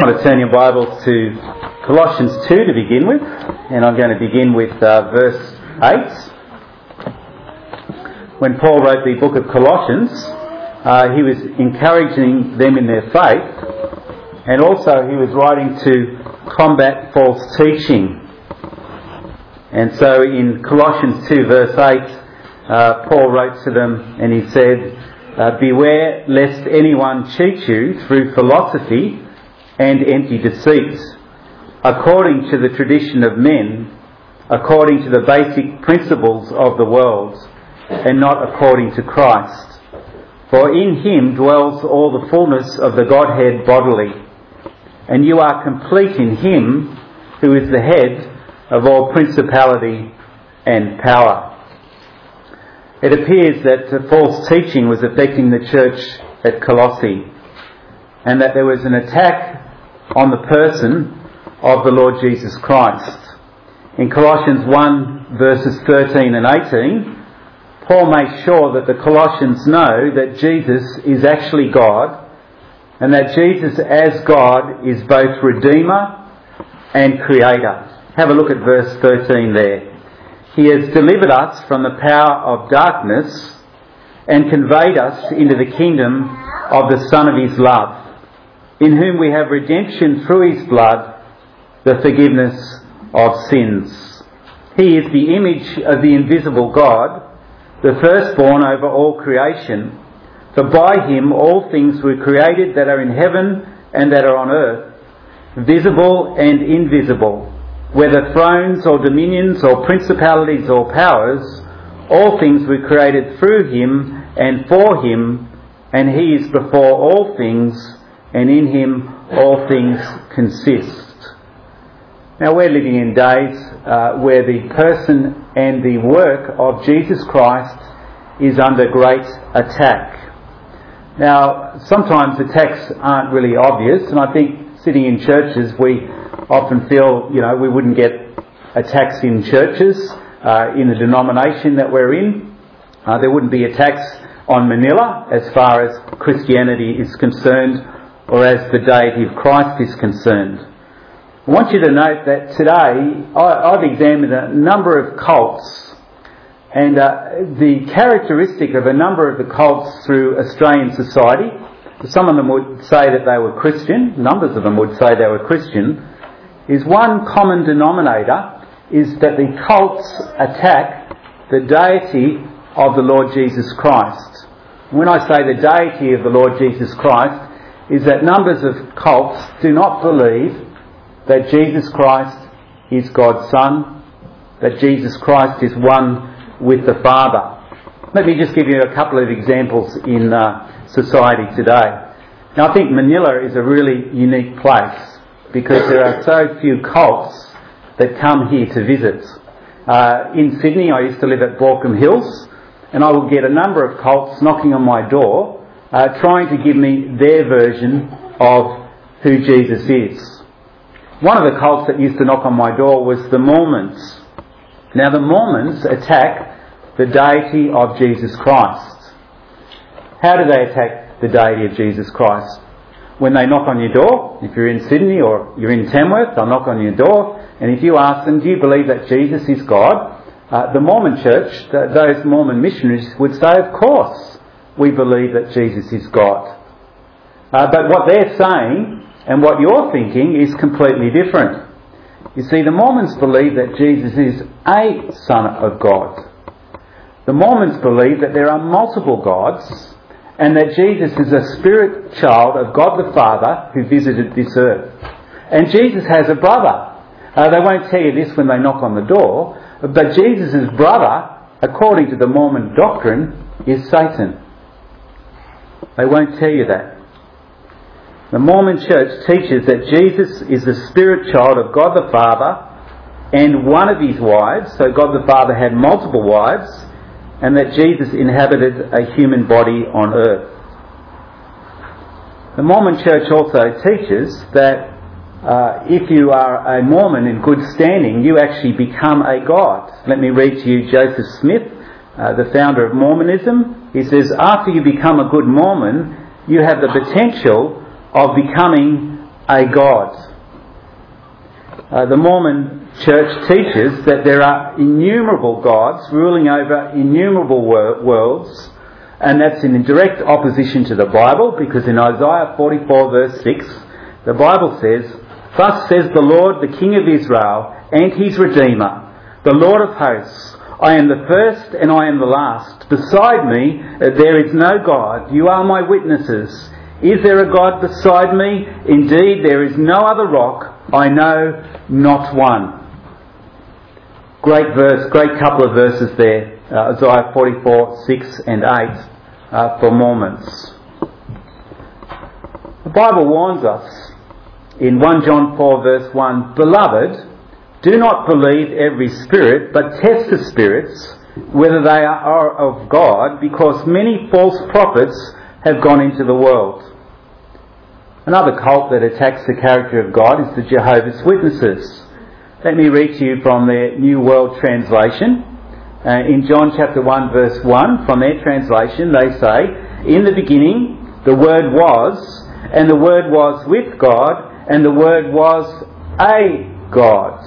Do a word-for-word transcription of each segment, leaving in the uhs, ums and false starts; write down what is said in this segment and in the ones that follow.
want to turn your Bibles to Colossians two to begin with, and I'm going to begin with uh, verse eight. When Paul wrote the book of Colossians, uh, he was encouraging them in their faith, and also he was writing to combat false teaching. And so in Colossians two verse eight, uh, Paul wrote to them and he said, uh, "Beware lest anyone cheat you through philosophy and empty deceit, according to the tradition of men, according to the basic principles of the world, and not according to Christ. For in him dwells all the fullness of the Godhead bodily, and you are complete in him who is the head of all principality and power." It appears that uh, false teaching was affecting the church at Colossae, and that there was an attack on the person of the Lord Jesus Christ. In Colossians one verses thirteen and eighteen, Paul makes sure that the Colossians know that Jesus is actually God, and that Jesus as God is both Redeemer and Creator. Have a look at verse thirteen there. "He has delivered us from the power of darkness and conveyed us into the kingdom of the Son of his love, in whom we have redemption through his blood, the forgiveness of sins. He is the image of the invisible God, the firstborn over all creation. For by him all things were created that are in heaven and that are on earth, visible and invisible, whether thrones or dominions or principalities or powers. All things were created through him and for him, and he is before all things, and in him all things consist." Now we're living in days uh, where the person and the work of Jesus Christ is under great attack. Now sometimes attacks aren't really obvious, and I think sitting in churches we often feel, you know, we wouldn't get attacks in churches, uh, in the denomination that we're in. Uh, there wouldn't be attacks on Manila as far as Christianity is concerned, or as the deity of Christ is concerned. I want you to note that today I, I've examined a number of cults, and uh, the characteristic of a number of the cults through Australian society, some of them would say that they were Christian, numbers of them would say they were Christian, is one common denominator is that the cults attack the deity of the Lord Jesus Christ. When I say the deity of the Lord Jesus Christ, is that numbers of cults do not believe that Jesus Christ is God's Son, that Jesus Christ is one with the Father. Let me just give you a couple of examples in uh, society today. Now I think Manila is a really unique place, because there are so few cults that come here to visit. Uh, in Sydney, I used to live at Baulkham Hills, and I would get a number of cults knocking on my door, uh, trying to give me their version of who Jesus is. One of the cults that used to knock on my door was the Mormons. Now the Mormons attack the deity of Jesus Christ. How do they attack the deity of Jesus Christ? When they knock on your door, if you're in Sydney or you're in Tamworth, they'll knock on your door, and if you ask them, "Do you believe that Jesus is God?" Uh, the Mormon church, th- those Mormon missionaries would say, "Of course, we believe that Jesus is God." Uh, but what they're saying and what you're thinking is completely different. You see, the Mormons believe that Jesus is a Son of God. The Mormons believe that there are multiple gods, and that Jesus is a spirit child of God the Father who visited this earth. And Jesus has a brother. Uh, they won't tell you this when they knock on the door, but Jesus' brother, according to the Mormon doctrine, is Satan. They won't tell you that. The Mormon church teaches that Jesus is the spirit child of God the Father and one of his wives, so God the Father had multiple wives, and that Jesus inhabited a human body on earth. The Mormon church also teaches that uh, if you are a Mormon in good standing, you actually become a god. Let me read to you Joseph Smith, uh, the founder of Mormonism. He says, "After you become a good Mormon, you have the potential of becoming a God. Uh, the Mormon Church teaches that there are innumerable gods ruling over innumerable wor- worlds, and that's in direct opposition to the Bible, because in Isaiah forty-four verse six, the Bible says, "Thus says the Lord, the King of Israel, and his Redeemer, the Lord of hosts, I am the first and I am the last. Beside me there is no God. You are my witnesses. Is there a God beside me? Indeed, there is no other rock. I know not one." Great verse, great couple of verses there, uh, Isaiah forty-four, six and eight uh, for Mormons. The Bible warns us in First John four verse one, "Beloved, do not believe every spirit, but test the spirits, whether they are of God, because many false prophets have gone into the world." Another cult that attacks the character of God is the Jehovah's Witnesses. Let me read to you from their New World Translation. Uh, in John chapter one verse one, from their translation, they say, "In the beginning the Word was, and the Word was with God, and the Word was a God."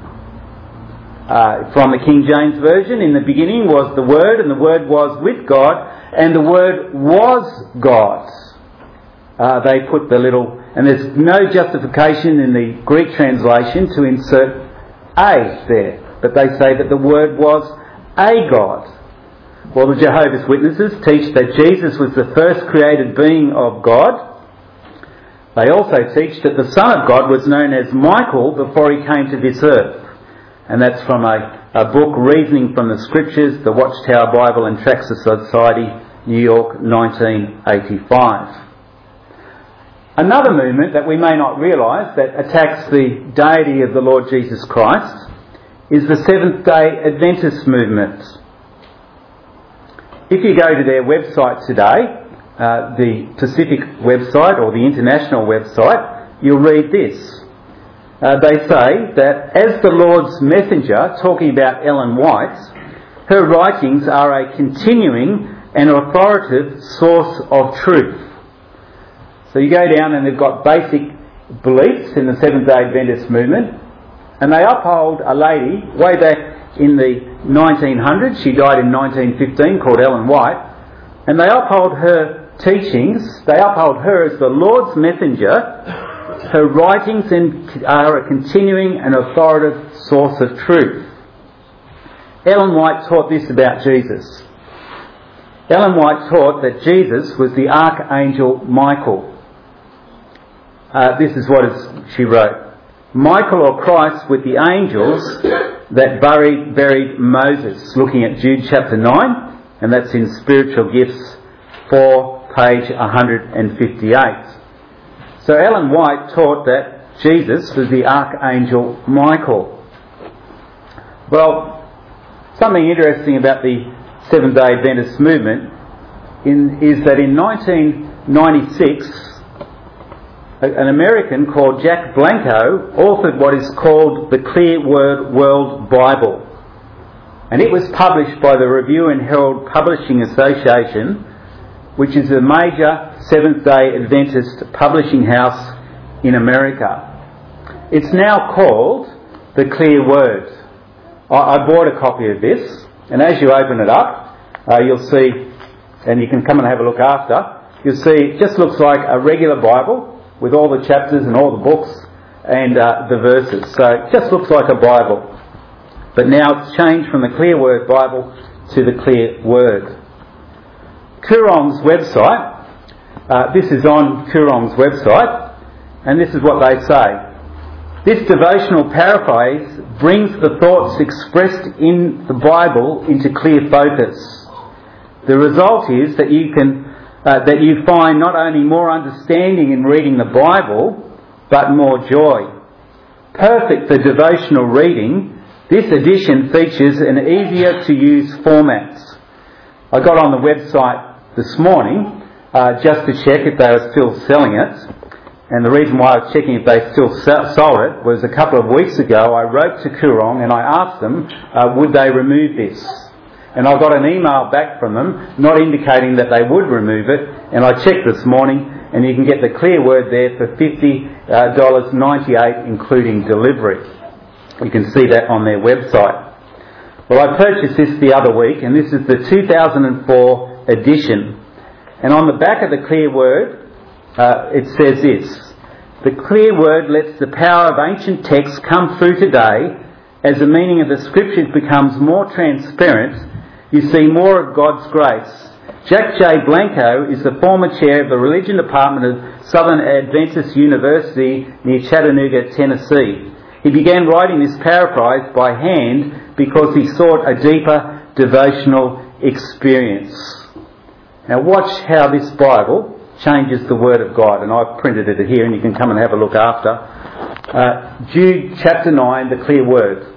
Uh, from the King James Version, "In the beginning was the Word, and the Word was with God, and the Word was God." Uh, they put the little, and there's no justification in the Greek translation to insert a there, but they say that the Word was a God. Well, the Jehovah's Witnesses teach that Jesus was the first created being of God. They also teach that the Son of God was known as Michael before he came to this earth. And that's from a, a book, Reasoning from the Scriptures, the Watchtower Bible and Tracts Society, New York, nineteen eighty-five. Another movement that we may not realise that attacks the deity of the Lord Jesus Christ is the Seventh-day Adventist movement. If you go to their website today, uh, the Pacific website or the international website, you'll read this. Uh, they say that as the Lord's messenger, talking about Ellen White, her writings are a continuing and authoritative source of truth. So you go down and they've got basic beliefs in the Seventh-day Adventist movement, and they uphold a lady way back in the nineteen hundreds, she died in nineteen fifteen, called Ellen White, and they uphold her teachings, they uphold her as the Lord's messenger. Her writings are a continuing and authoritative source of truth. Ellen White taught this about Jesus. Ellen White taught that Jesus was the Archangel Michael. Uh, this is what is, she wrote. "Michael or Christ with the angels that buried, buried Moses," looking at Jude chapter nine, and that's in Spiritual Gifts four, page one hundred fifty-eight. So Ellen White taught that Jesus was the Archangel Michael. Well, something interesting about the Seventh-day Adventist movement in, is that in nineteen ninety-six, an American called Jack Blanco authored what is called the Clear Word World Bible. And it was published by the Review and Herald Publishing Association, which is a major Seventh-day Adventist publishing house in America. It's now called the Clear Word. I, I bought a copy of this, and as you open it up, uh, you'll see, and you can come and have a look after, you'll see it just looks like a regular Bible with all the chapters and all the books and uh, the verses. So it just looks like a Bible. But now it's changed from the Clear Word Bible to the Clear Word. Koorong's website, uh, this is on Koorong's website, and this is what they say. This devotional paraphrase brings the thoughts expressed in the Bible into clear focus. The result is that you can Uh, that you find not only more understanding in reading the Bible, but more joy. Perfect for devotional reading, this edition features an easier to use format. I got on the website this morning uh, just to check if they were still selling it, and the reason why I was checking if they still sold it was a couple of weeks ago I wrote to Koorong and I asked them uh, would they remove this. And I got an email back from them not indicating that they would remove it, and I checked this morning and you can get the Clear Word there for fifty dollars ninety-eight including delivery. You can see that on their website. Well, I purchased this the other week, and this is the two thousand four edition. And on the back of the Clear Word, uh, it says this: "The Clear Word lets the power of ancient texts come through today. As the meaning of the Scriptures becomes more transparent, you see more of God's grace." Jack J. Blanco is the former chair of the Religion Department of Southern Adventist University near Chattanooga, Tennessee. He began writing this paraphrase by hand because he sought a deeper devotional experience. Now watch how this Bible changes the Word of God, and I've printed it here and you can come and have a look after. Uh, Jude chapter nine, the Clear Word.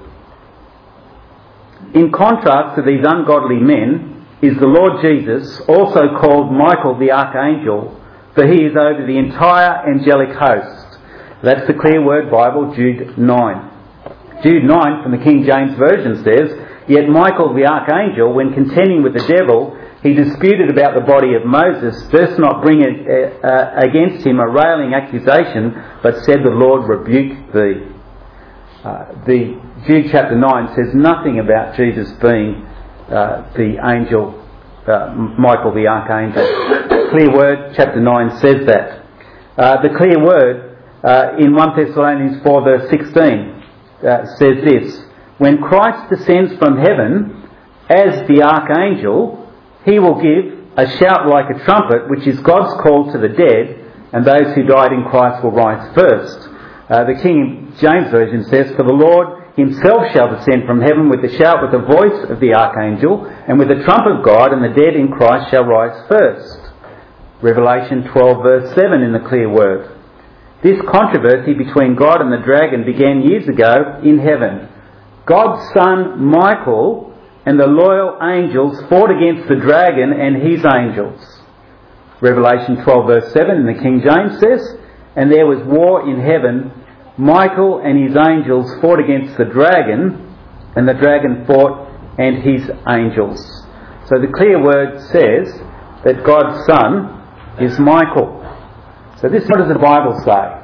"In contrast to these ungodly men is the Lord Jesus, also called Michael the Archangel, for he is over the entire angelic host." That's the Clear Word Bible, Jude nine. Jude nine from the King James Version says, "Yet Michael the Archangel, when contending with the devil, he disputed about the body of Moses, durst not bring a, uh, against him a railing accusation, but said, the Lord rebuke thee." Uh, the Jude chapter nine says nothing about Jesus being uh, the angel, uh, Michael the Archangel. Clear Word chapter nine says that. Uh, the Clear Word uh, in First Thessalonians four verse sixteen uh, says this: "When Christ descends from heaven as the Archangel, he will give a shout like a trumpet, which is God's call to the dead, and those who died in Christ will rise first." Uh, the King James Version says, "For the Lord himself shall descend from heaven with a shout, with the voice of the Archangel, and with the trump of God, and the dead in Christ shall rise first." Revelation twelve verse seven in the Clear Word. "This controversy between God and the dragon began years ago in heaven. God's son Michael and the loyal angels fought against the dragon and his angels." Revelation twelve verse seven in the King James says, "And there was war in heaven. Michael and his angels fought against the dragon, and the dragon fought and his angels." So the Clear Word says that God's son is Michael. So this, what does the Bible say?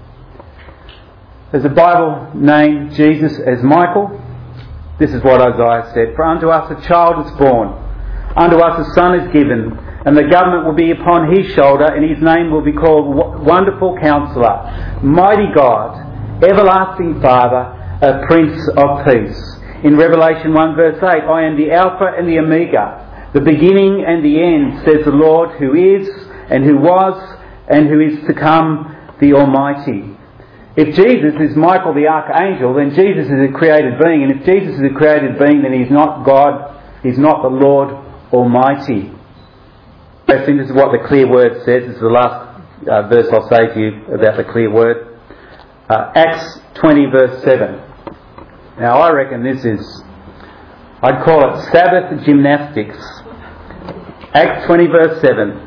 Does the Bible name Jesus as Michael? This is what Isaiah said: "For unto us a child is born, unto us a son is given, and the government will be upon his shoulder, and his name will be called Wonderful Counselor, Mighty God, Everlasting Father, a Prince of Peace." In Revelation one verse eight, "I am the Alpha and the Omega, the beginning and the end, says the Lord, who is, and who was, and who is to come, the Almighty." If Jesus is Michael the Archangel, then Jesus is a created being, and if Jesus is a created being, then he's not God, he's not the Lord Almighty. I think this is what the Clear Word says. This is the last uh, verse I'll say to you about the Clear Word. Uh, Acts twenty verse seven. Now I reckon this is, I'd call it Sabbath gymnastics. Acts twenty verse seven.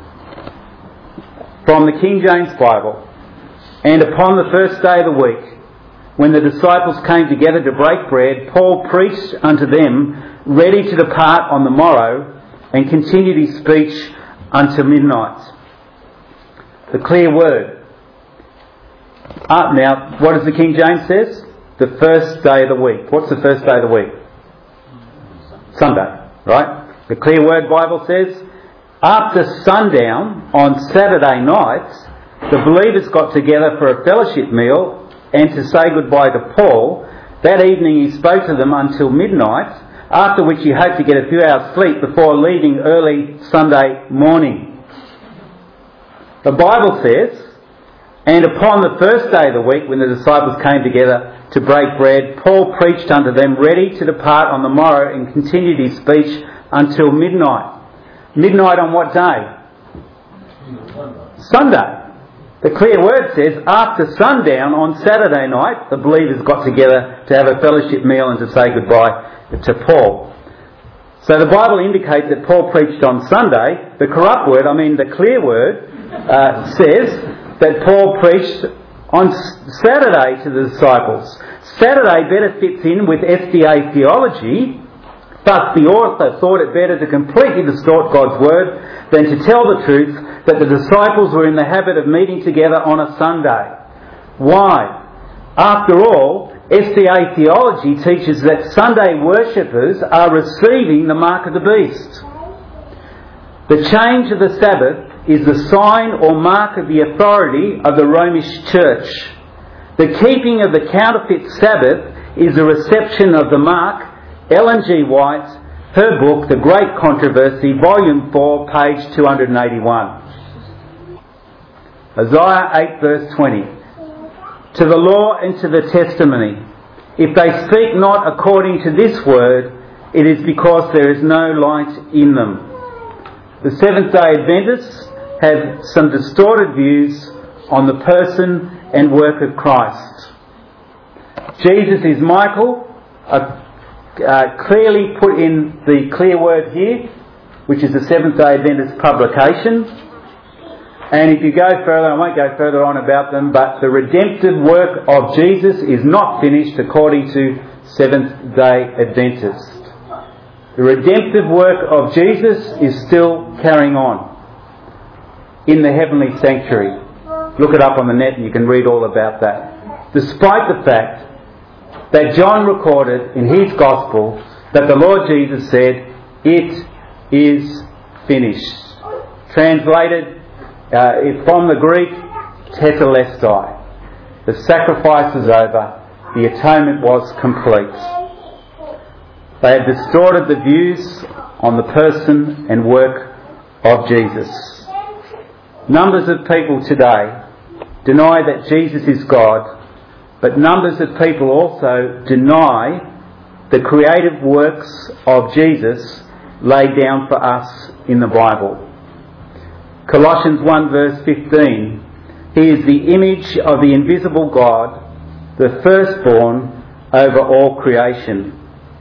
From the King James Bible. "And upon the first day of the week, when the disciples came together to break bread, Paul preached unto them, ready to depart on the morrow, and continued his speech until midnight." The Clear Word. Uh, now, what does the King James says? The first day of the week. What's the first day of the week? Sunday, right? The Clear Word Bible says, after sundown on Saturday night, the believers got together for a fellowship meal and to say goodbye to Paul. That evening he spoke to them until midnight, after which he hoped to get a few hours sleep before leaving early Sunday morning. The Bible says, "And upon the first day of the week, when the disciples came together to break bread, Paul preached unto them, ready to depart on the morrow, and continued his speech until midnight." Midnight on what day? Sunday. The Clear Word says, after sundown on Saturday night, the believers got together to have a fellowship meal and to say goodbye to Paul. So the Bible indicates that Paul preached on Sunday. The corrupt word, I mean the Clear Word, uh, says that Paul preached on Saturday to the disciples. Saturday better fits in with S D A theology Thus the author thought it better to completely distort God's word than to tell the truth that the disciples were in the habit of meeting together on a Sunday. Why? After all, S D A theology teaches that Sunday worshippers are receiving the mark of the beast. The change of the Sabbath is the sign or mark of the authority of the Romish Church. The keeping of the counterfeit Sabbath is a reception of the mark. Ellen G. White, her book, The Great Controversy, Volume four, page two hundred eighty-one. Isaiah eight, verse twenty. To the law and to the testimony, if they speak not according to this word, it is because there is no light in them. The Seventh-day Adventists have some distorted views on the person and work of Christ. Jesus is Michael, uh, uh, clearly put in the clear word here, which is the Seventh-day Adventist publication. And if you go further, I won't go further on about them, but the redemptive work of Jesus is not finished according to Seventh-day Adventists. The redemptive work of Jesus is still carrying on in the heavenly sanctuary. Look it up on the net and you can read all about that. Despite the fact that John recorded in his Gospel that the Lord Jesus said, "It is finished." Translated uh, from the Greek, tetelestai. The sacrifice is over. The atonement was complete. They have distorted the views on the person and work of Jesus. Numbers of people today deny that Jesus is God, but numbers of people also deny the creative works of Jesus laid down for us in the Bible. Colossians one verse fifteen, He is the image of the invisible God, the firstborn over all creation.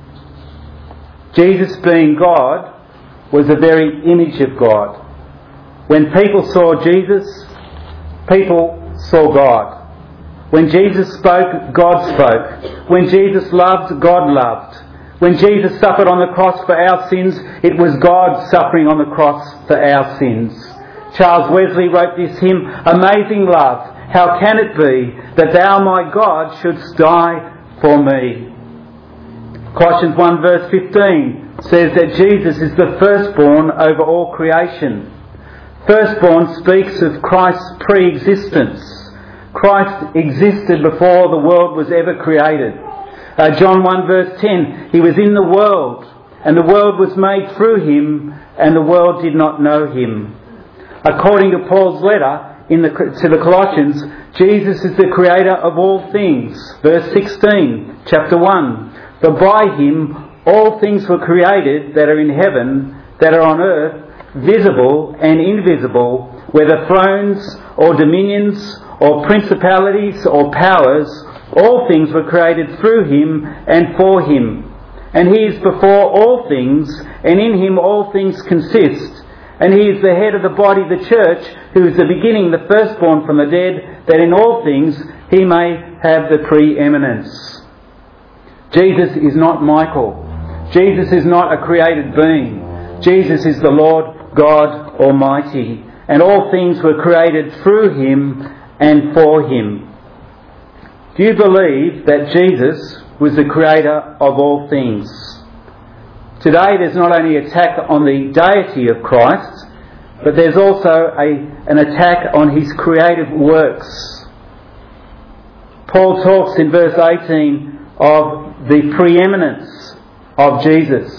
Jesus, being God, was the very image of God. When people saw Jesus, people saw God. When Jesus spoke, God spoke. When Jesus loved, God loved. When Jesus suffered on the cross for our sins, it was God suffering on the cross for our sins. Charles Wesley wrote this hymn, "Amazing love, how can it be that thou, my God, shouldst die for me?" Colossians one verse fifteen says that Jesus is the firstborn over all creation. Firstborn speaks of Christ's pre-existence. Christ existed before the world was ever created. Uh, John one verse ten, He was in the world, and the world was made through Him, and the world did not know Him. According to Paul's letter in the, to the Colossians, Jesus is the creator of all things. Verse sixteen, chapter one. For by Him all things were created that are in heaven, that are on earth, visible and invisible, whether thrones or dominions or principalities or powers, all things were created through Him and for Him. And He is before all things, and in Him all things consist. And He is the head of the body, the church, who is the beginning, the firstborn from the dead, that in all things He may have the preeminence. Jesus is not Michael. Jesus is not a created being. Jesus is the Lord God Almighty. And all things were created through Him and for Him. Do you believe that Jesus was the creator of all things? Today there's not only an attack on the deity of Christ, but there's also a, an attack on His creative works. Paul talks in verse eighteen of the preeminence of Jesus.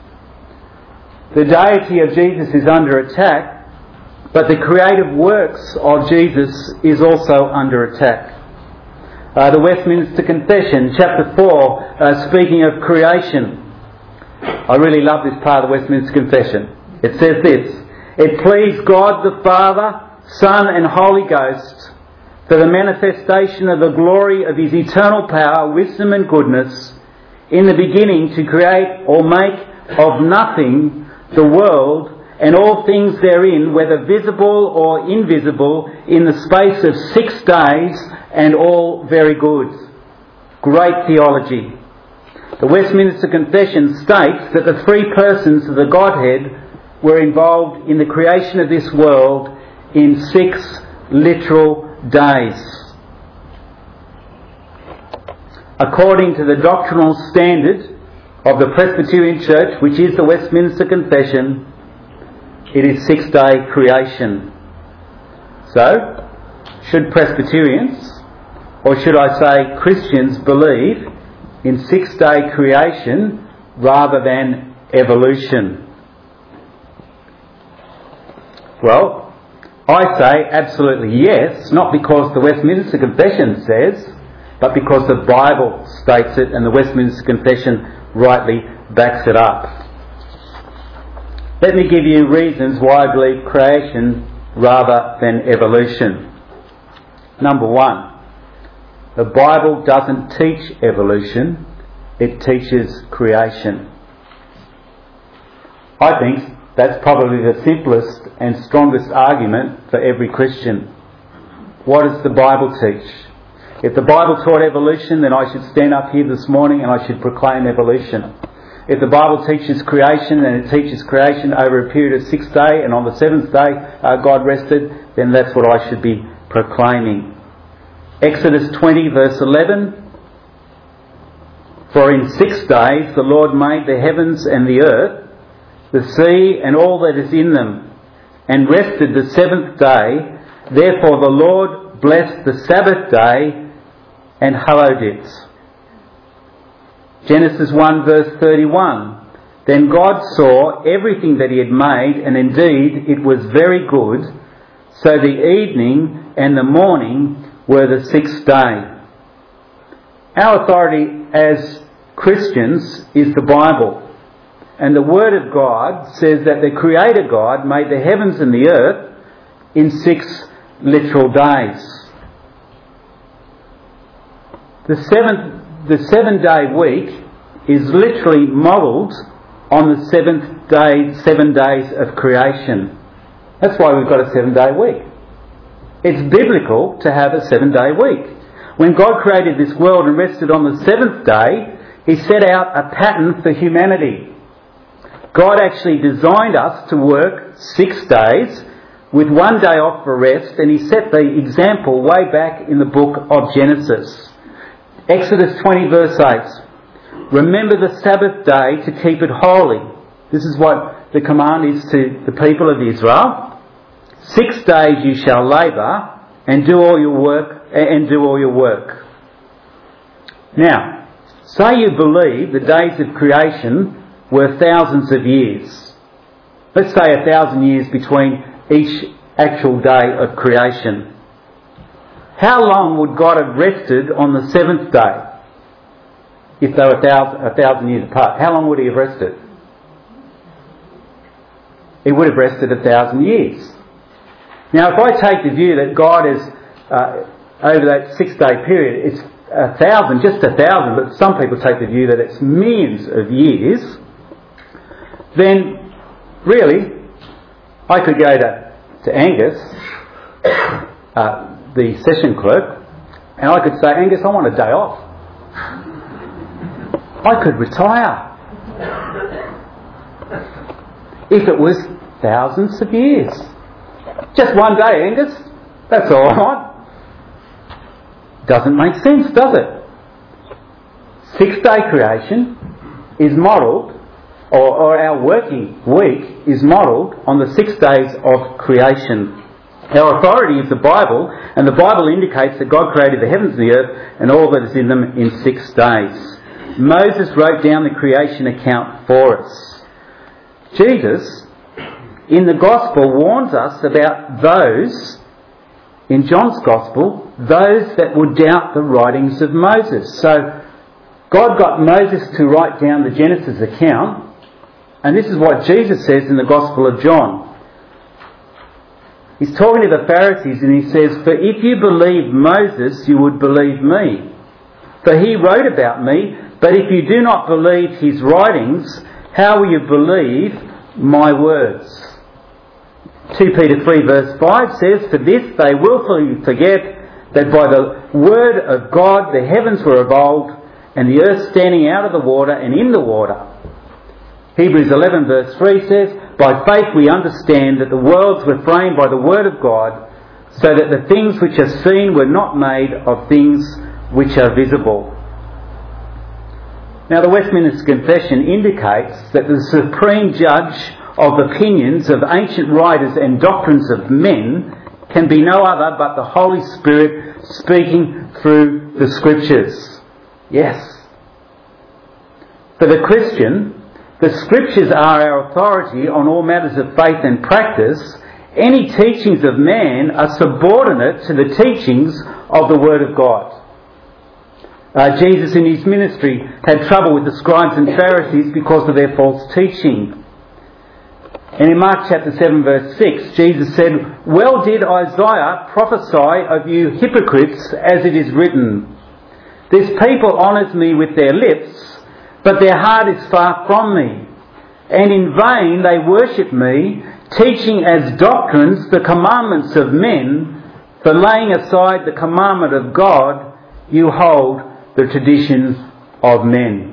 The deity of Jesus is under attack, but the creative works of Jesus is also under attack. Uh, the Westminster Confession, chapter four, uh, speaking of creation. I really love this part of the Westminster Confession. It says this: It pleased God the Father, Son and Holy Ghost, for the manifestation of the glory of His eternal power, wisdom and goodness, in the beginning to create or make of nothing the world and all things therein, whether visible or invisible, in the space of six days, and all very good. Great theology. The Westminster Confession states that the three persons of the Godhead were involved in the creation of this world in six literal days. According to the doctrinal standard of the Presbyterian Church, which is the Westminster Confession, it is six-day creation. So, should Presbyterians, or should I say Christians, believe in six-day creation rather than evolution? Well, I say absolutely yes, not because the Westminster Confession says, but because the Bible states it and the Westminster Confession rightly backs it up. Let me give you reasons why I believe creation rather than evolution. Number one, the Bible doesn't teach evolution, it teaches creation. I think that's probably the simplest and strongest argument for every Christian. What does the Bible teach? If the Bible taught evolution, then I should stand up here this morning and I should proclaim evolution. If the Bible teaches creation, then it teaches creation over a period of six days, and on the seventh day uh, God rested, then that's what I should be proclaiming. Exodus twenty verse eleven, for in six days the Lord made the heavens and the earth, the sea and all that is in them, and rested the seventh day. Therefore the Lord blessed the Sabbath day and hallowed it. Genesis one verse thirty-one, then God saw everything that he had made, and indeed it was very good. So the evening and the morning were the sixth day. Our authority as Christians is the Bible. And the Word of God says that the Creator God made the heavens and the earth in six literal days. The seventh, the seven-day week is literally modelled on the seventh day, seven days of creation. That's why we've got a seven-day week. It's biblical to have a seven-day week. When God created this world and rested on the seventh day, he set out a pattern for humanity. God actually designed us to work six days with one day off for rest, and he set the example way back in the book of Genesis. Exodus twenty verse eight. Remember the Sabbath day to keep it holy. This is what the command is to the people of Israel. Six days you shall labour and do all your work and do all your work. Now, say you believe the days of creation were thousands of years. Let's say a thousand years between each actual day of creation. How long would God have rested on the seventh day? If they were a thousand, a thousand years apart, how long would he have rested? He would have rested a thousand years. Now, if I take the view that God is, uh, over that six-day period, it's a thousand, just a thousand, but some people take the view that it's millions of years, then really, I could go to, to Angus, uh, the session clerk, and I could say, Angus, I want a day off. I could retire. If it was thousands of years. Just one day, Angus. That's all right. Doesn't make sense, does it? Six-day creation is modelled, or, or our working week is modelled on the six days of creation. Our authority is the Bible, and the Bible indicates that God created the heavens and the earth and all that is in them in six days. Moses wrote down the creation account for us. Jesus, in the Gospel, warns us about those, in John's Gospel, those that would doubt the writings of Moses. So, God got Moses to write down the Genesis account, and this is what Jesus says in the Gospel of John. He's talking to the Pharisees and he says, for if you believed Moses, you would believe me. For he wrote about me, but if you do not believe his writings, how will you believe my words? Second Peter three verse five says, for this they willfully forget that by the word of God the heavens were of old, and the earth standing out of the water and in the water. Hebrews eleven verse three says, by faith we understand that the worlds were framed by the word of God, so that the things which are seen were not made of things which are visible. Now the Westminster Confession indicates that the supreme judge of opinions of ancient writers and doctrines of men can be no other but the Holy Spirit speaking through the Scriptures. Yes. For the Christian, the Scriptures are our authority on all matters of faith and practice. Any teachings of man are subordinate to the teachings of the Word of God. Uh, Jesus in his ministry had trouble with the scribes and Pharisees because of their false teaching. And in Mark chapter seven verse six, Jesus said, well did Isaiah prophesy of you hypocrites, as it is written, this people honours me with their lips, but their heart is far from me. And in vain they worship me, teaching as doctrines the commandments of men, for laying aside the commandment of God, you hold the tradition of men.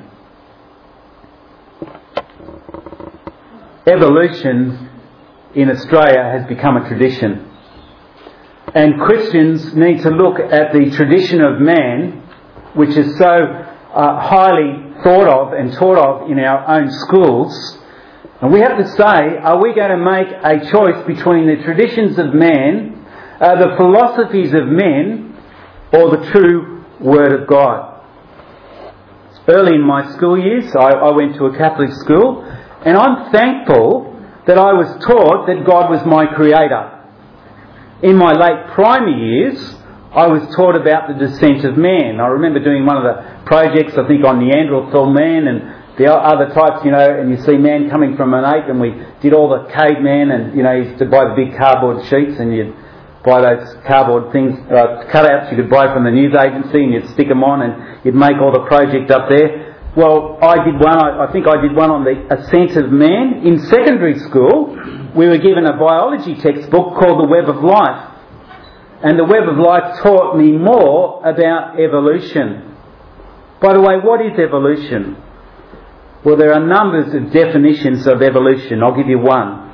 Evolution in Australia has become a tradition. And Christians need to look at the tradition of man, which is so uh, highly thought of and taught of in our own schools. And we have to say, are we going to make a choice between the traditions of man, uh, the philosophies of men, or the true Word of God? Early in my school years, I, I went to a Catholic school, and I'm thankful that I was taught that God was my creator. In my late primary years, I was taught about the descent of man. I remember doing one of the projects, I think, on Neanderthal man and the other types, you know, and you see man coming from an ape, and we did all the caveman, and, you know, you used to buy the big cardboard sheets, and you'd buy those cardboard things, uh, cutouts you could buy from the news agency, and you'd stick them on, and you'd make all the project up there. Well, I did one, I, I think I did one on the ascent of man. In secondary school, we were given a biology textbook called The Web of Life. And The Web of Life taught me more about evolution. By the way, what is evolution? Well, there are numbers of definitions of evolution. I'll give you one.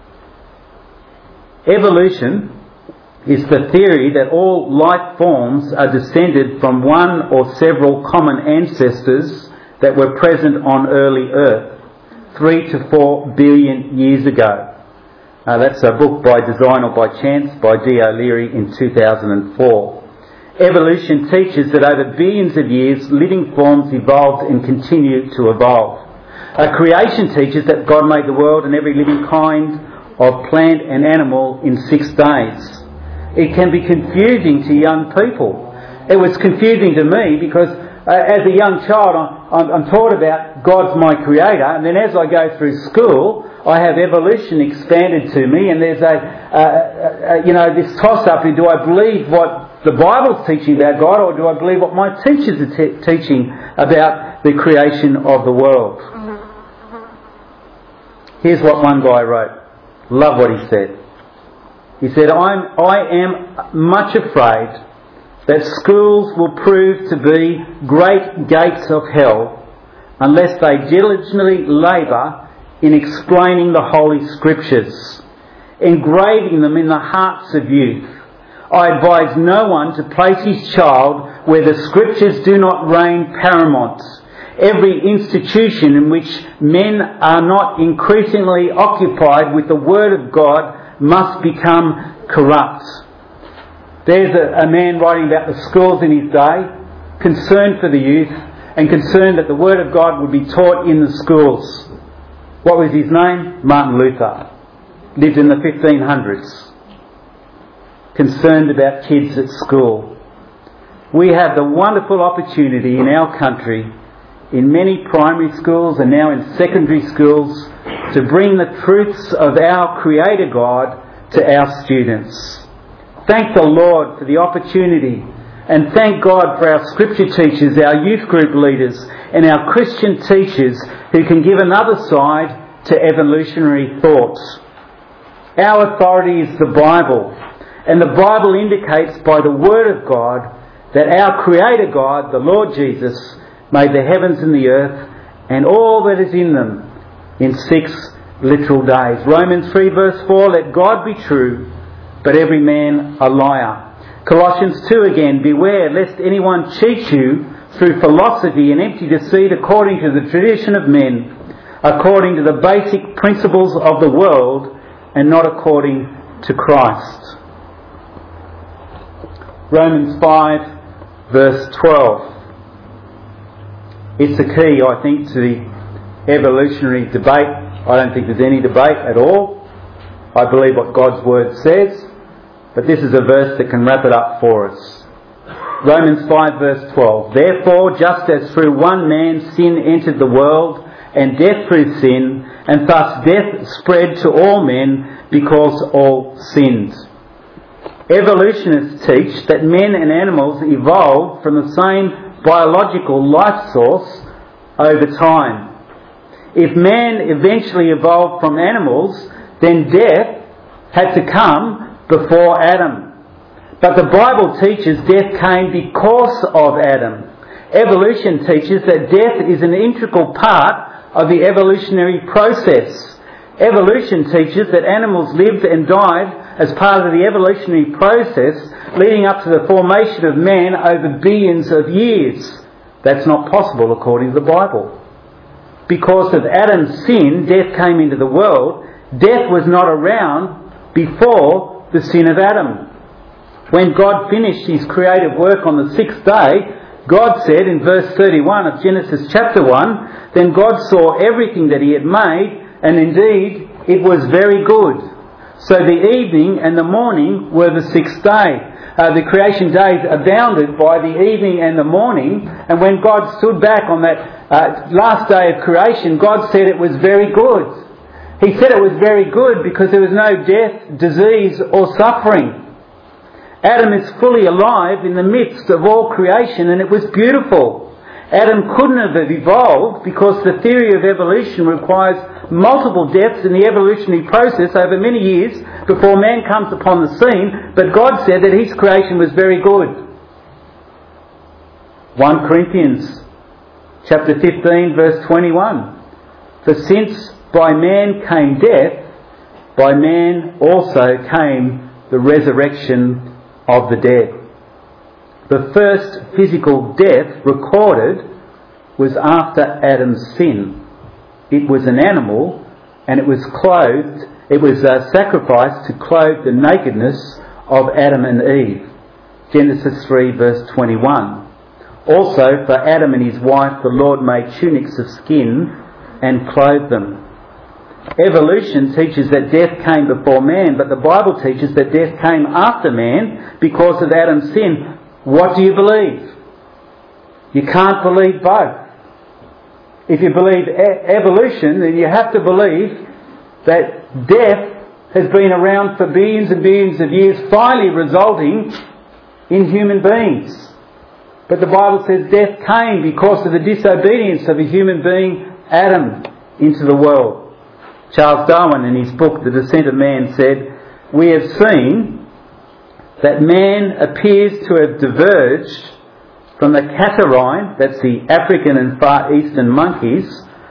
Evolution is the theory that all life forms are descended from one or several common ancestors that were present on early Earth three to four billion years ago. Uh, that's a book by Design or by Chance by D. O'Leary in two thousand four. Evolution teaches that over billions of years, living forms evolved and continue to evolve. Uh, creation teaches that God made the world and every living kind of plant and animal in six days. It can be confusing to young people. It was confusing to me because uh, as a young child I'm, I'm taught about God's my creator, and then as I go through school I have evolution expanded to me, and there's a, uh, uh, you know, this toss-up in do I believe what the Bible's teaching about God, or do I believe what my teachers are te- teaching about the creation of the world? Here's what one guy wrote. Love what he said. He said, I'm, I am much afraid that schools will prove to be great gates of hell unless they diligently labour in explaining the Holy Scriptures, engraving them in the hearts of youth. I advise no one to place his child where the Scriptures do not reign paramount. Every institution in which men are not increasingly occupied with the Word of God must become corrupt. There's a, a man writing about the schools in his day, concerned for the youth and concerned that the Word of God would be taught in the schools. What was his name? Martin Luther. Lived in the fifteen hundreds. Concerned about kids at school. We have the wonderful opportunity in our country, in many primary schools and now in secondary schools, to bring the truths of our Creator God to our students. Thank the Lord for the opportunity, and thank God for our Scripture teachers, our youth group leaders and our Christian teachers who can give another side to evolutionary thoughts. Our authority is the Bible, and the Bible indicates by the Word of God that our Creator God, the Lord Jesus, made the heavens and the earth and all that is in them in six literal days. Romans three verse four, let God be true, but every man a liar. Colossians two again, beware lest anyone cheat you through philosophy and empty deceit according to the tradition of men, according to the basic principles of the world and not according to Christ. Romans five verse twelve. It's the key, I think, to the evolutionary debate. I don't think there's any debate at all. I believe what God's Word says, but this is a verse that can wrap it up for us. Romans five verse twelve. Therefore, just as through one man sin entered the world, and death through sin, and thus death spread to all men because all sinned. Evolutionists teach that men and animals evolved from the same biological life source over time. If man eventually evolved from animals, then death had to come before Adam. But the Bible teaches death came because of Adam. Evolution teaches that death is an integral part of the evolutionary process. Evolution teaches that animals lived and died as part of the evolutionary process leading up to the formation of man over billions of years. That's not possible according to the Bible. Because of Adam's sin, death came into the world. Death was not around before the sin of Adam. When God finished his creative work on the sixth day, God said in verse thirty-one of Genesis chapter one, then God saw everything that he had made, and indeed it was very good. So the evening and the morning were the sixth day. Uh, the creation days abounded by the evening and the morning, and when God stood back on that uh, last day of creation, God said it was very good. He said it was very good because there was no death, disease or suffering. Adam is fully alive in the midst of all creation, and it was beautiful. Adam couldn't have evolved because the theory of evolution requires multiple deaths in the evolutionary process over many years before man comes upon the scene, but God said that his creation was very good. First Corinthians chapter fifteen verse twenty-one. For since by man came death, by man also came the resurrection of the dead. The first physical death recorded was after Adam's sin. It was an animal, and it was clothed, it was uh, sacrificed to clothe the nakedness of Adam and Eve. Genesis three verse twenty-one. Also for Adam and his wife the Lord made tunics of skin and clothed them. Evolution teaches that death came before man, but the Bible teaches that death came after man because of Adam's sin. What do you believe? You can't believe both. If you believe e- evolution, then you have to believe that death has been around for billions and billions of years, finally resulting in human beings. But the Bible says death came because of the disobedience of a human being, Adam, into the world. Charles Darwin, in his book The Descent of Man, said, we have seen that man appears to have diverged from the catarrhine, that's the African and Far Eastern monkeys,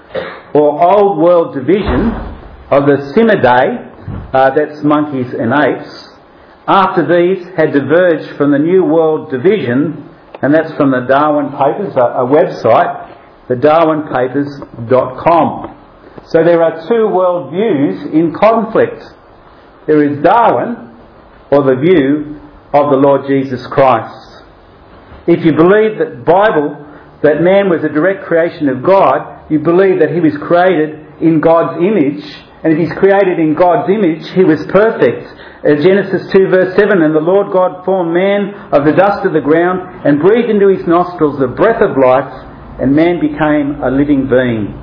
or Old World division of the Simidae, uh, that's monkeys and apes, after these had diverged from the New World division, and that's from the Darwin Papers, a, a website, the darwin papers dot com. So there are two world views in conflict. There is Darwin, or the view of the Lord Jesus Christ. If you believe that Bible, that man was a direct creation of God, you believe that he was created in God's image, and if he's created in God's image, he was perfect. Uh, Genesis two verse seven, and the Lord God formed man of the dust of the ground and breathed into his nostrils the breath of life, and man became a living being.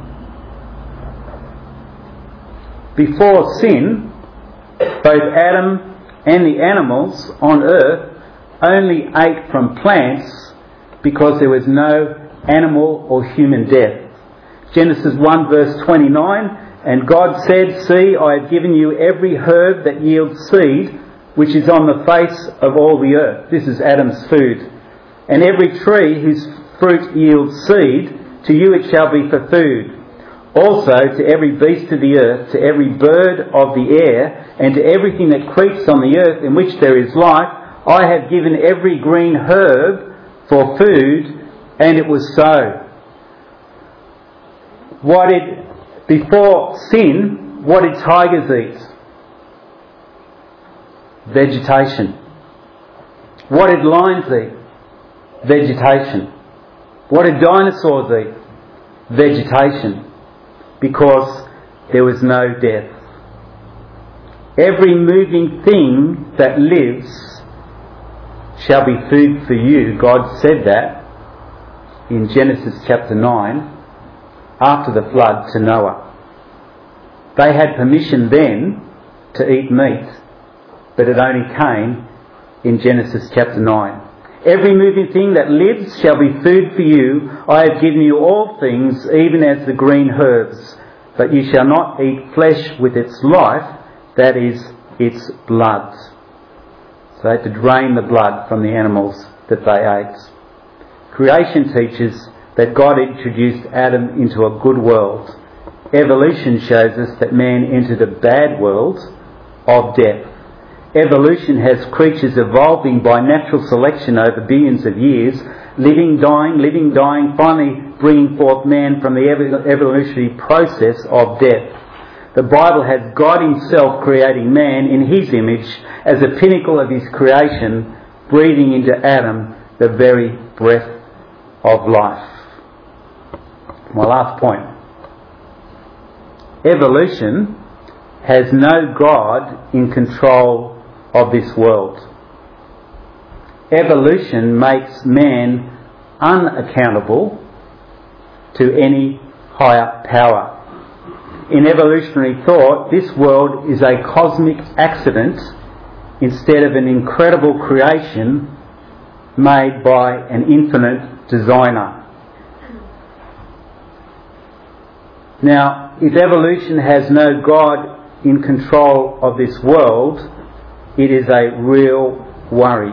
Before sin, both Adam and the animals on earth only ate from plants because there was no animal or human death. Genesis one verse twenty-nine, and God said, see, I have given you every herb that yields seed, which is on the face of all the earth. This is Adam's food. And every tree whose fruit yields seed, to you it shall be for food. Also to every beast of the earth, to every bird of the air, and to everything that creeps on the earth in which there is life, I have given every green herb for food, and it was so. What did, before sin, what did tigers eat? Vegetation. What did lions eat? Vegetation. What did dinosaurs eat? Vegetation. Because there was no death. Every moving thing that lives shall be food for you. God said that in Genesis chapter nine, after the flood, to Noah. They had permission then to eat meat, but it only came in Genesis chapter nine. Every moving thing that lives shall be food for you. I have given you all things, even as the green herbs. But you shall not eat flesh with its life, that is, its blood. So they had to drain the blood from the animals that they ate. Creation teaches that God introduced Adam into a good world. Evolution shows us that man entered a bad world of death. Evolution has creatures evolving by natural selection over billions of years, living, dying, living, dying, finally bringing forth man from the evolutionary process of death. The Bible has God himself creating man in his image as a pinnacle of his creation, breathing into Adam the very breath of life. My last point. Evolution has no God in control of this world. Evolution makes man unaccountable to any higher power. In evolutionary thought, this world is a cosmic accident instead of an incredible creation made by an infinite designer. Now, if evolution has no God in control of this world, it is a real worry.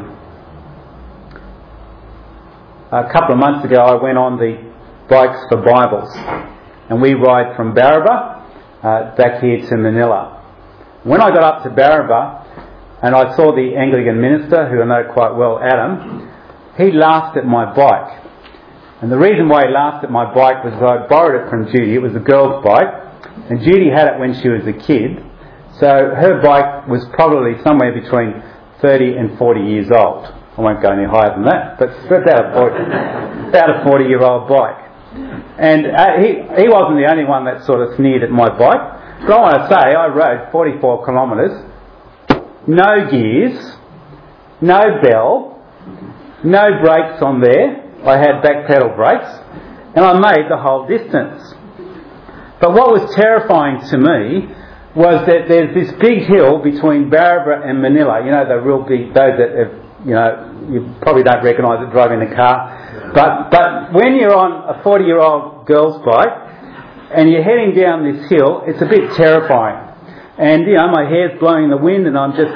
A couple of months ago I went on the Bikes for Bibles, and we ride from Barraba uh, back here to Manila. When I got up to Barraba and I saw the Anglican minister, who I know quite well, Adam, he laughed at my bike. And the reason why he laughed at my bike was I borrowed it from Judy. It was a girl's bike, and Judy had it when she was a kid. So her bike was probably somewhere between thirty and forty years old. I won't go any higher than that, but about a forty, about a forty-year-old bike. And uh, he he wasn't the only one that sort of sneered at my bike. But I want to say I rode forty-four kilometres, no gears, no bell, no brakes on there. I had back pedal brakes, and I made the whole distance. But what was terrifying to me was that there's this big hill between Barraba and Manila. You know, the real big, those that have, you know, you probably don't recognise it driving the car. But but when you're on a forty-year-old girl's bike and you're heading down this hill, it's a bit terrifying. And, you know, my hair's blowing in the wind and I'm just...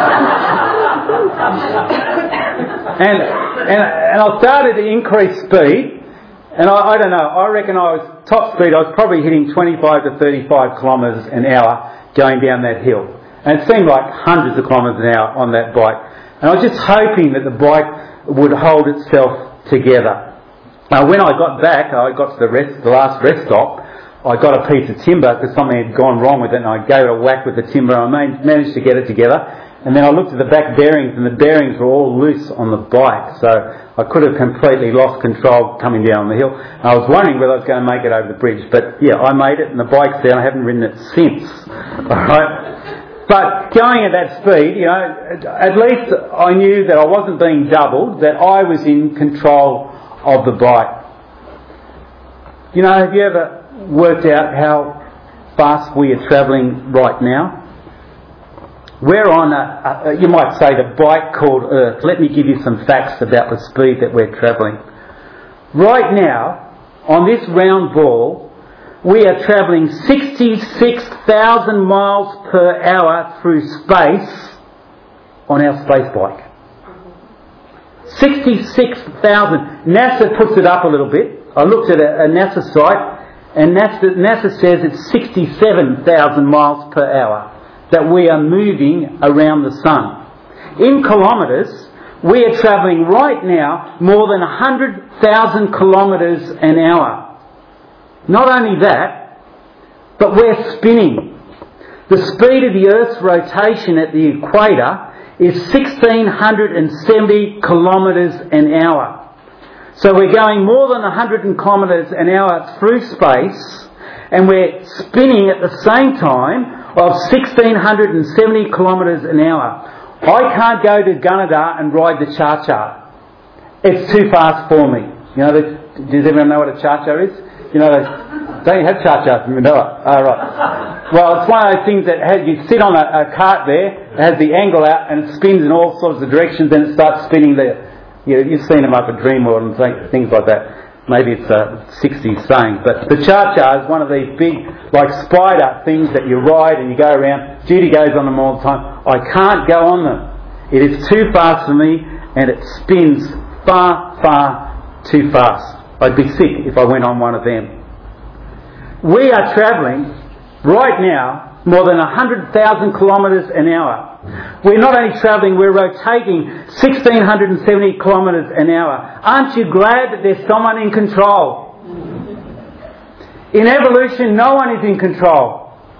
and, and and I started to increase speed. And I, I don't know, I reckon I was top speed, I was probably hitting twenty-five to thirty-five kilometres an hour going down that hill. And it seemed like hundreds of kilometres an hour on that bike. And I was just hoping that the bike would hold itself together. Now, when I got back, I got to the rest, the last rest stop, I got a piece of timber because something had gone wrong with it, and I gave it a whack with the timber and I managed to get it together. And then I looked at the back bearings, and the bearings were all loose on the bike, so I could have completely lost control coming down the hill. And I was wondering whether I was going to make it over the bridge, but yeah, I made it, and the bike's there. I haven't ridden it since. All right, but going at that speed, you know, at least I knew that I wasn't being doubled, that I was in control of the bike. You know, have you ever worked out how fast we are travelling right now? We're on, a, a, you might say, the bike called Earth. Let me give you some facts about the speed that we're travelling. Right now, on this round ball, we are travelling sixty-six thousand miles per hour through space on our space bike. sixty-six thousand. NASA puts it up a little bit. I looked at a, a NASA site, and NASA, NASA says it's sixty-seven thousand miles per hour that we are moving around the sun. In kilometres, we are travelling right now more than one hundred thousand kilometres an hour. Not only that, but we're spinning. The speed of the Earth's rotation at the equator is one thousand six hundred seventy kilometres an hour. So we're going more than one hundred kilometres an hour through space, and we're spinning at the same time of one thousand six hundred seventy kilometres an hour. I can't go to Gunnedah and ride the cha-cha. It's too fast for me. You know, the, does everyone know what a cha-cha is? You know, they don't you have cha-chas in Manila? Oh, right. Well, it's one of those things that has, you sit on a, a cart there, it has the angle out, and it spins in all sorts of directions, and it starts spinning there. You know, you've seen them up at Dreamworld and things like that. Maybe it's a sixties saying. But the cha-cha is one of these big, like spider things that you ride and you go around. Judy goes on them all the time. I can't go on them. It is too fast for me, and it spins far, far too fast. I'd be sick if I went on one of them. We are travelling right now more than one hundred thousand kilometres an hour. We're not only travelling, we're rotating one thousand six hundred seventy kilometres an hour. Aren't you glad that there's someone in control? In evolution, no one is in control.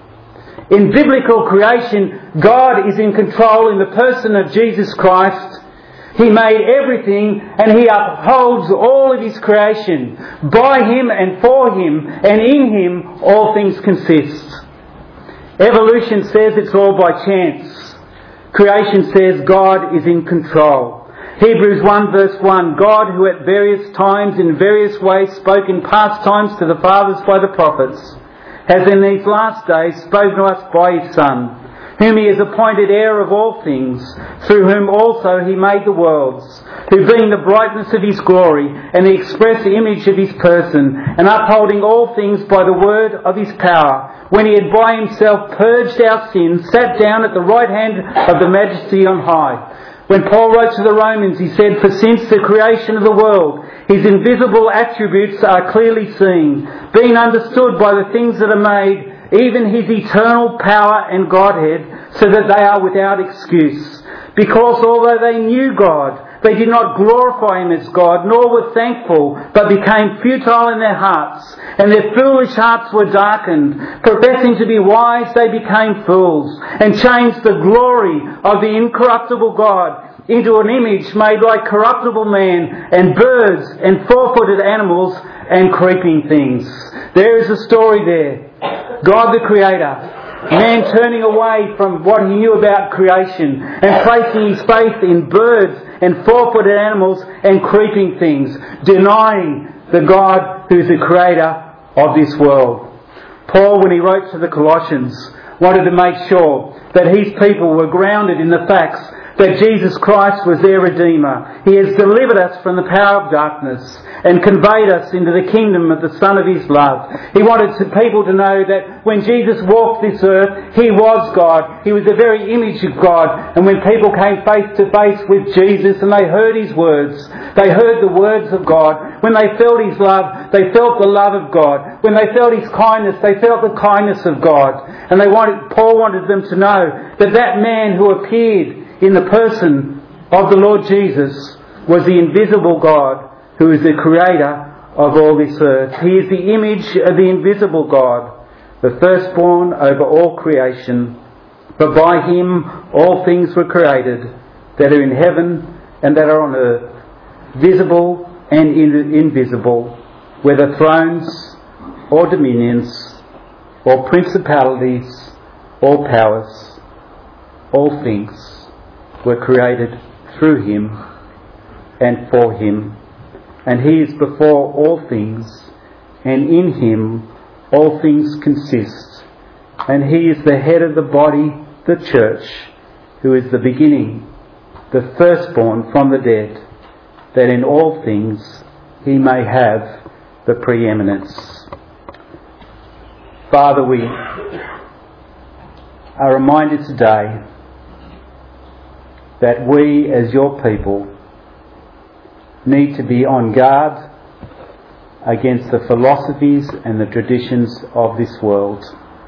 In biblical creation, God is in control in the person of Jesus Christ. He made everything, and He upholds all of His creation. By Him and for Him and in Him all things consist. Evolution says it's all by chance. Creation says God is in control. Hebrews one verse one, God who at various times in various ways spoke in past times to the fathers by the prophets, has in these last days spoken to us by His Son, whom He has appointed heir of all things, through whom also He made the worlds, who being the brightness of His glory and the express image of His person, and upholding all things by the word of His power, when He had by Himself purged our sins, sat down at the right hand of the Majesty on high. When Paul wrote to the Romans, he said, for since the creation of the world, His invisible attributes are clearly seen, being understood by the things that are made, even His eternal power and Godhead, so that they are without excuse. Because although they knew God, they did not glorify Him as God, nor were thankful, but became futile in their hearts, and their foolish hearts were darkened. Professing to be wise, they became fools, and changed the glory of the incorruptible God into an image made like corruptible man, and birds, and four-footed animals, and creeping things. There is a story there. God the Creator, man turning away from what he knew about creation and placing his faith in birds and four-footed animals and creeping things, denying the God who is the creator of this world. Paul, when he wrote to the Colossians, wanted to make sure that his people were grounded in the facts that Jesus Christ was their Redeemer. He has delivered us from the power of darkness and conveyed us into the kingdom of the Son of His love. He wanted people to know that when Jesus walked this earth, He was God. He was the very image of God. And when people came face to face with Jesus and they heard His words, they heard the words of God. When they felt His love, they felt the love of God. When they felt His kindness, they felt the kindness of God. And they wanted, Paul wanted them to know that that man who appeared in the person of the Lord Jesus was the invisible God who is the creator of all this earth. He is the image of the invisible God, the firstborn over all creation. For by Him all things were created, that are in heaven and that are on earth, visible and invisible, whether thrones or dominions or principalities or powers. All things were created through Him and for Him. And He is before all things, and in Him all things consist. And He is the head of the body, the church, who is the beginning, the firstborn from the dead, that in all things He may have the preeminence. Father, we are reminded today that we as Your people need to be on guard against the philosophies and the traditions of this world.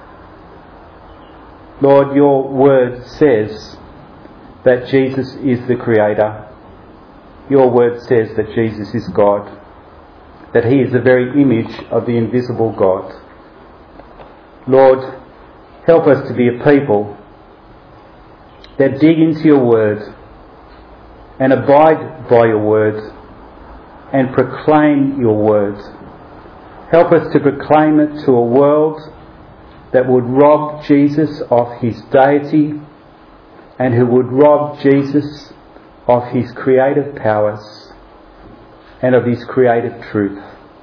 Lord, your word says that Jesus is the Creator. Your word says that Jesus is God, that he is the very image of the invisible God. Lord, help us to be a people that dig into your word and abide by your word and proclaim your word. Help us to proclaim it to a world that would rob Jesus of his deity and who would rob Jesus of his creative powers and of his creative truth.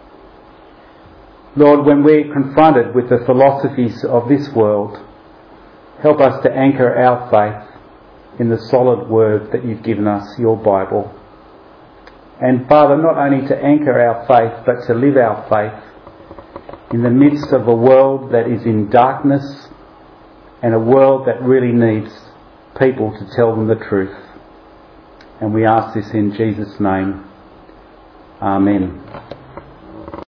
Lord, when we're confronted with the philosophies of this world, help us to anchor our faith in the solid word that you've given us, your Bible. And Father, not only to anchor our faith, but to live our faith in the midst of a world that is in darkness and a world that really needs people to tell them the truth. And we ask this in Jesus' name. Amen.